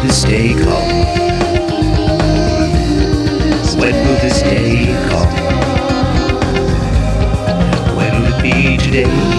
this day come? When will this day come? When will it be today?